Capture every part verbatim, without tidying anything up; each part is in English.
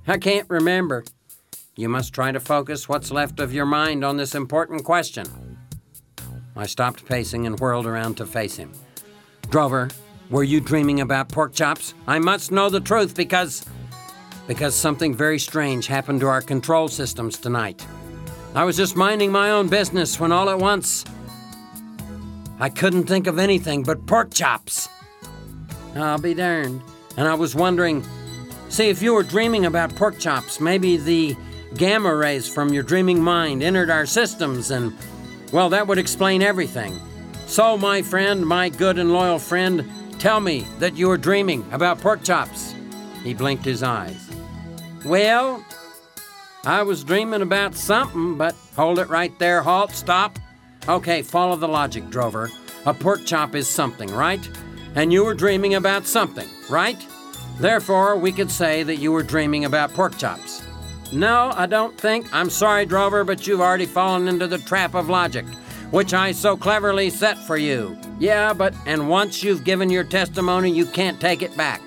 I can't remember. You must try to focus what's left of your mind on this important question. I stopped pacing and whirled around to face him. Drover, were you dreaming about pork chops? I must know the truth because... because something very strange happened to our control systems tonight. I was just minding my own business when all at once... I couldn't think of anything but pork chops. I'll be darned. And I was wondering, see, if you were dreaming about pork chops, maybe the gamma rays from your dreaming mind entered our systems and, well, that would explain everything. So, my friend, my good and loyal friend, tell me that you were dreaming about pork chops. He blinked his eyes. Well, I was dreaming about something, but hold it right there, halt, stop. Okay, follow the logic, Drover. A pork chop is something, right? And you were dreaming about something, right? Therefore, we could say that you were dreaming about pork chops. No, I don't think. I'm sorry, Drover, but you've already fallen into the trap of logic, which I so cleverly set for you. Yeah, but, and once you've given your testimony, you can't take it back.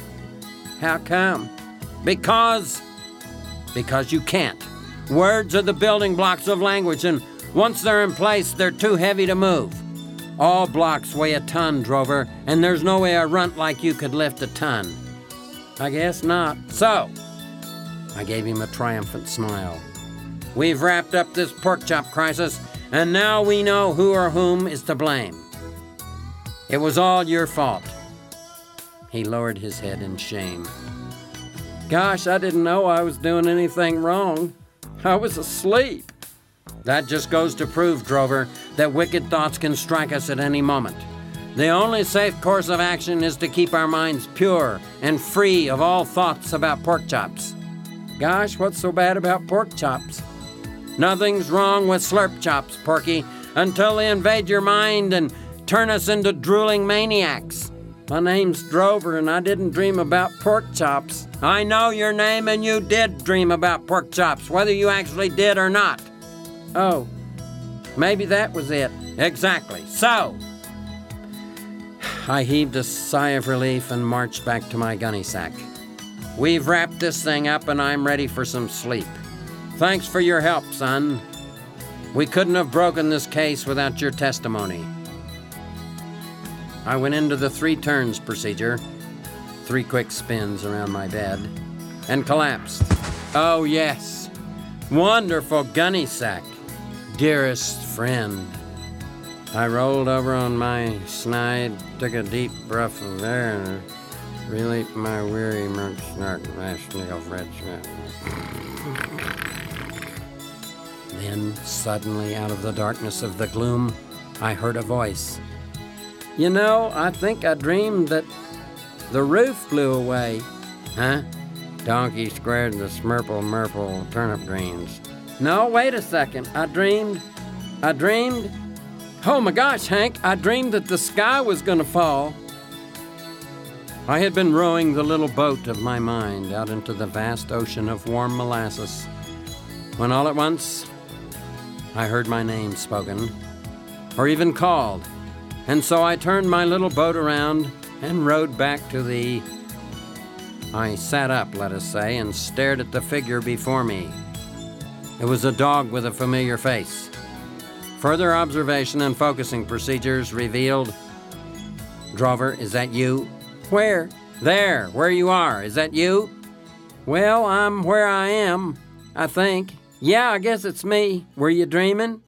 How come? Because, because you can't. Words are the building blocks of language, and once they're in place, they're too heavy to move. All blocks weigh a ton, Drover, and there's no way a runt like you could lift a ton. I guess not. So, I gave him a triumphant smile. We've wrapped up this pork chop crisis, and now we know who or whom is to blame. It was all your fault. He lowered his head in shame. Gosh, I didn't know I was doing anything wrong. I was asleep. That just goes to prove, Drover, that wicked thoughts can strike us at any moment. The only safe course of action is to keep our minds pure and free of all thoughts about pork chops. Gosh, what's so bad about pork chops? Nothing's wrong with slurp chops, Porky, until they invade your mind and turn us into drooling maniacs. My name's Drover, and I didn't dream about pork chops. I know your name, and you did dream about pork chops, whether you actually did or not. Oh, maybe that was it. Exactly. So, I heaved a sigh of relief and marched back to my gunny sack. We've wrapped this thing up, and I'm ready for some sleep. Thanks for your help, son. We couldn't have broken this case without your testimony. I went into the three turns procedure, three quick spins around my bed, and collapsed. Oh, yes. Wonderful gunny sack. Dearest friend. I rolled over on my snide, took a deep breath of air, and relieved my weary merch snark last nickel red snap. Then, suddenly, out of the darkness of the gloom, I heard a voice. You know, I think I dreamed that the roof blew away. Huh? Donkey squared the smurple murple turnip greens. No, wait a second. I dreamed... I dreamed... Oh my gosh, Hank, I dreamed that the sky was gonna fall. I had been rowing the little boat of my mind out into the vast ocean of warm molasses, when all at once, I heard my name spoken, or even called, and so I turned my little boat around and rowed back to the... I sat up, let us say, and stared at the figure before me. It was a dog with a familiar face. Further observation and focusing procedures revealed... Drover, is that you? Where? There, where you are. Is that you? Well, I'm where I am, I think. Yeah, I guess it's me. Were you dreaming?